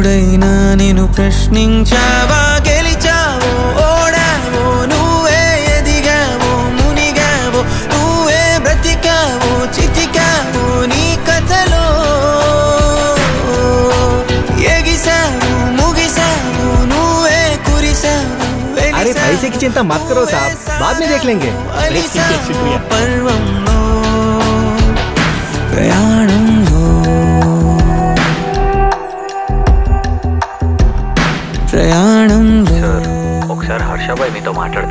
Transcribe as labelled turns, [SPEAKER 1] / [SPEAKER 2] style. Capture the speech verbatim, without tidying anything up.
[SPEAKER 1] ఎప్పుడైనా నేను ప్రశ్నించావా గెలిచావో ఓడావో నువ్వే ఎదిగావో మునిగావో నువ్వే బ్రతికావో చితికావో నీ కథలో ఎగిసావో ముగిసావో నువ్వే కురిసావో
[SPEAKER 2] अरे पैसे की चिंता मत करो साहब, बाद में देख लेंगे।
[SPEAKER 1] पर्वंलो प्रयाणंलो प्रयाणंलो
[SPEAKER 3] ఒకసారి హర్ష భాయ్ మీతో మాట్లాడితే